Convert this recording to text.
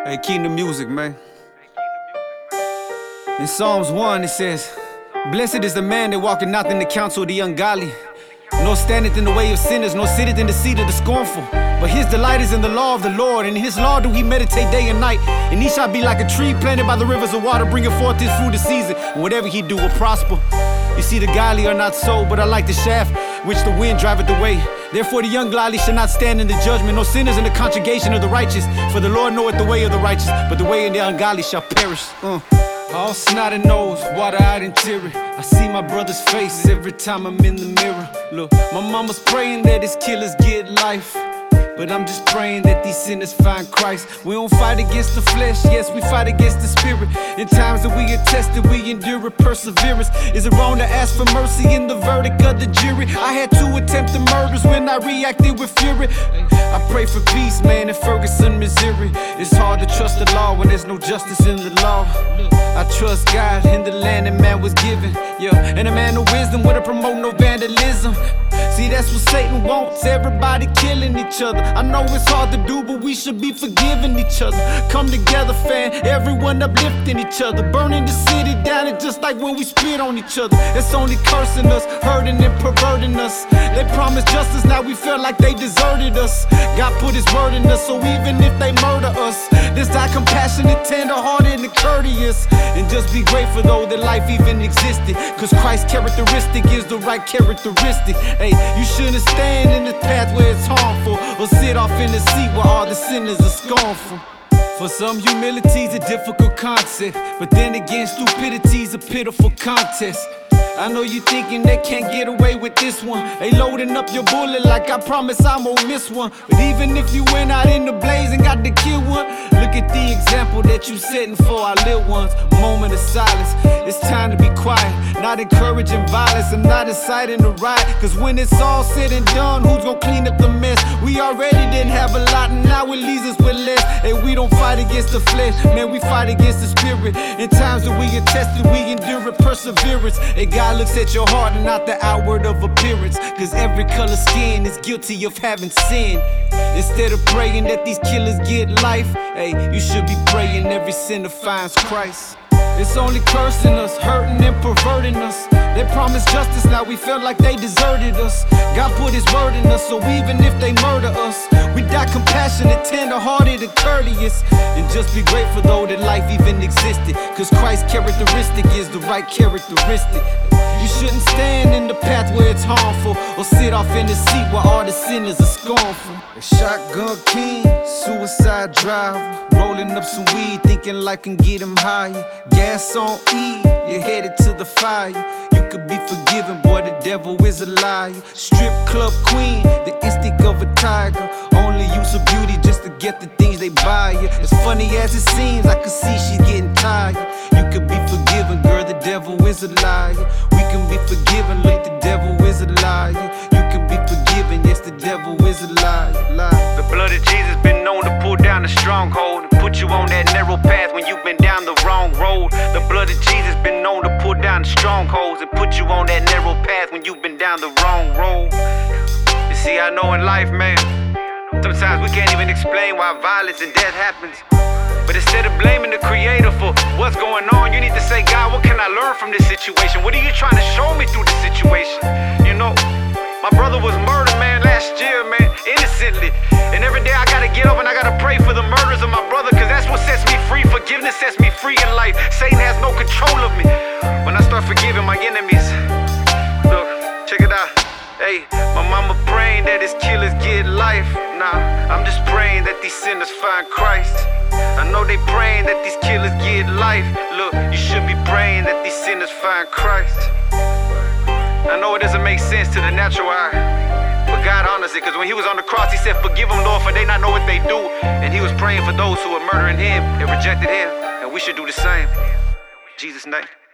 Hey, keep the music, man. In Psalms 1, it says, "Blessed is the man that walketh not in the counsel of the ungodly, nor standeth in the way of sinners, nor sitteth in the seat of the scornful. But his delight is in the law of the Lord, and in his law do he meditate day and night. And he shall be like a tree planted by the rivers of water, bringing forth his fruit in season, and whatever he do will prosper. You see, the godly are not so, but are like the shaft which the wind driveth away. Therefore the ungodly shall not stand in the judgment, nor sinners in the congregation of the righteous. For the Lord knoweth the way of the righteous, but the way of the ungodly shall perish." All snotty nose, water-eyed and teary. I see my brother's face every time I'm in the mirror. Look, my mama's praying that his killers get life, but I'm just praying that these sinners find Christ. We don't fight against the flesh, yes, we fight against the spirit. In times that we are tested, we endure with perseverance. Is it wrong to ask for mercy in the verdict of the jury? I had 2 attempted murders when I reacted with fury. I pray for peace, man, in Ferguson, Missouri. It's hard to trust the law when there's no justice in the law. I trust God in the land that man was given, yeah, and a man of wisdom wouldn't promote no vandalism. See, that's what Satan wants, everybody killing each other. I know it's hard to do, but we should be forgiving each other. Come together, fam, everyone uplifting each other. Burning the city down, and just like when we spit on each other. It's only cursing us, hurting and perverting us. They promised justice, now we feel like they deserted us. God put his word in us, so even if they murder us, this die compassionate, tender-hearted, and courteous. And just be grateful though that life even existed, cause Christ's characteristic is the right characteristic. Hey, you shouldn't stand in the path where it's harmful, or sit off in the seat where all the sinners are scornful. For some, humility's a difficult concept, but then again, stupidity's a pitiful contest. I know you thinking they can't get away with this one. They loading up your bullet like I promise I won't miss one. But even if you went out in the blaze and got to kill one, look at the example that you setting for our little ones. Moment of silence, it's time to be quiet. Not encouraging violence and not inciting a riot. Cause when it's all said and done, who's gonna clean up the mess? We already didn't have a lot and now it leaves us with less. And we don't fight against the flesh, man, we fight against the spirit. In times that we are tested, we endure with perseverance. And God looks at your heart and not the outward of appearance, cause every color skin is guilty of having sin. Instead of praying that these killers get life, hey, you should be praying every sinner finds Christ. It's only cursing us, hurting and perverting us. They promised justice, now we feel like they deserted us. God put his word in us, so even if they murder us, we die compassionate, tender-hearted, and courteous. And just be grateful though that life even existed, cause Christ's characteristic is the right characteristic. You shouldn't stand in the path where it's harmful, or sit off in the seat where all the sinners are scornful. A shotgun king, suicide driver, rolling up some weed, thinking life can get him higher. Gas on E, you're headed to the fire. You could be forgiven, boy, the devil is a liar. Strip club queen, the instinct of a tiger. Only use of beauty just to get the things they buy you. As funny as it seems, I can see she's getting tired. You could be forgiven, girl, the devil is a liar. We can be forgiven, look, the devil is a liar. You can be forgiven, yes, the devil is a liar. The blood of Jesus been known to pull down a stronghold and put you on that narrow path when you've been down the wrong road. The blood of Jesus been known to pull down the strongholds and put you on that narrow path when you've been down the wrong road. You see, I know in life, man, sometimes we can't even explain why violence and death happens. But instead of blaming the creator for what's going on, you need to say, God, what can I learn from this situation? What are you trying to show me through this situation? You know, my brother was murdered, man, last year, man, innocently. And every day I gotta get up and I gotta pray for the murders of my brother, cause that's what sets me free. Forgiveness sets me free in life. Satan has no control of me. When I start forgiving my enemies, look, check it out. Hey, my mama praying that his killers get life. Nah, I'm just praying that these sinners find Christ. I know they praying that these killers get life. Look, you should be praying that these sinners find Christ. I know it doesn't make sense to the natural eye, but God honors it, cause when he was on the cross, he said, "Forgive them, Lord, for they not know what they do." And he was praying for those who were murdering him and rejected him, and we should do the same. In Jesus' name.